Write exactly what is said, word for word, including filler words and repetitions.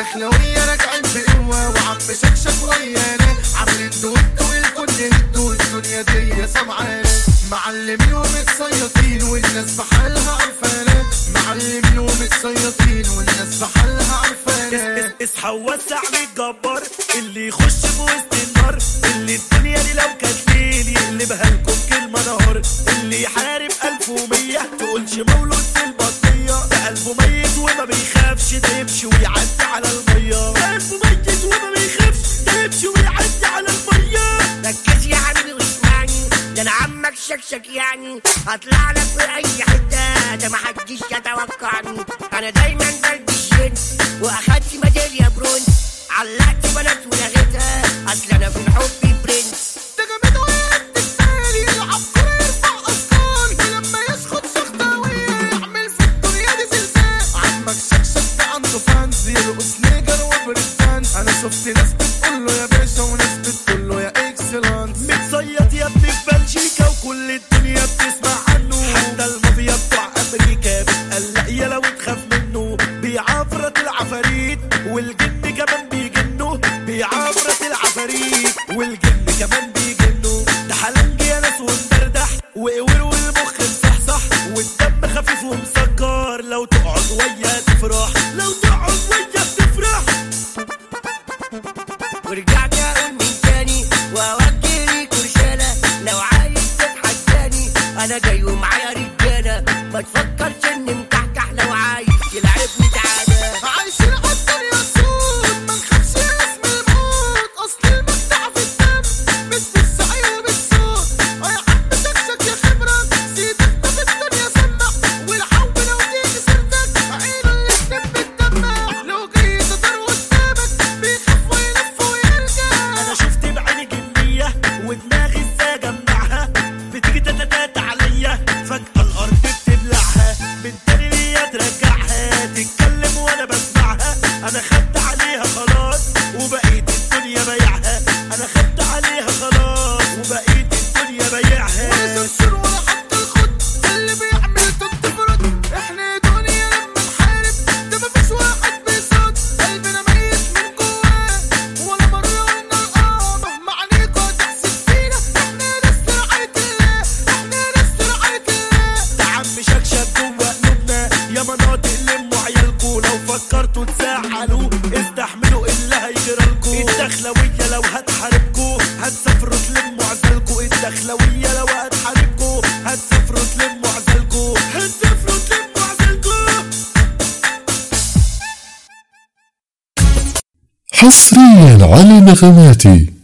الدخلوية راجعين بقوة وعم شكشك ويانا عاملين دوت والكل هدوا الدنيا دي سمعانا معلمين ومتصيطين والناس بحالها عرفانا معلمين ومتصيطين والناس بحالها عرفانا. اصحى ووسع للجبار اللي يخش في وسط النار اللي الدنيا دي لو كانت ليل يقلبها لكم كلمة نهار اللي يحارب ألف ومية تقولش مولود في البطية ده قلبه ميت وما بيخافش ده يمشي ويعدي على المية ده قلبه ميت وما بيخافش ده يمشي ويعدي على المية. ركز يا حبيبي واسمعني ده انا عمك شكشك يعني هطلع لك في اي حته ده محدش يتوقعني انا دايما بلبس جينز واخدت ميداليه برونز علقت بنات ولغيتها اصل انا في الحب برنس ده جامد وقت التالي العبقري يرفع اثقال ولما يسخط شخطاوية يعمل في الدنيا دي زلزال. عمك شكشك ده عنده فانز يرقص نيجر وبريتان انا شفت ناس بتقوله يا باشا وناس بتقوله يا اكسلانس. متصيط يا ابني في بلجيكا وكل الدنيا بتسمع عنه حتى المافيا بتوع امريكا بتقلق يا لو تخاف منه بيعفرت العفاريت والجن كمان بيجنوا بيعفرت العفاريت والجن كمان بيجنوا ده حلنج يا ناس ومدردح وقور والمخ مصحصح والدم خفيف ومسكر لو تقعد ويا تفرح لو تقعد ويا تفرح. ورجعت اقول من تاني واوجه ليك رساله لو عايز تتحداني انا جاي ومعايا رجاله ما تفكرش اني مكحكح لو عايز تلعبني تعالى. عايشين عالدنيا سود ما نخافش اسم الموت اصل المتعة في الدم مش بالسعي وبالصوت. اه يا عم شكشك يا خبرة سيدك ده في الدنيا سمع والعو لو تيجي سيرتك عينه الاتنين بتدمع لو جاي تدار قدامك بيخاف ويلف ويرجع. انا شفت بعيني جنية ودماغي ازاي اجمعها بتيجي تتتات عليا فجأة الارض بتبلعها من تاني ليا ترجعها تتكلم وانا بسمعها انا خدت عليها خلاص وبقيت الدنيا بايعها انا خدت عليها خلاص وبقيت الدنيا بايعها. ولا تنشر ولا حتى الخد ده اللي بيعمل ضد فرد احنا دنيا لما نحارب ده مفيش واحد بيصد قلبنا ميت من جواه ولا مرة قلنا القامة معنيكوا هتحسد فينا احنا ناس رعاية الله احنا ناس رعاية الله. ده عم شكشك جوه قلوبنا يا مناطق لموا عيالكوا لو فكرتوا تزعلوا استحملوا اللي هيجرالكوا الدخلوية لو هتحاربكوا هتسافروا تلموا عزلكوا الدخلوية لو هتحاربكوا هتسافروا تلموا عزلكوا هتسافروا تلموا عزلكوا. حصريا على نغماتي.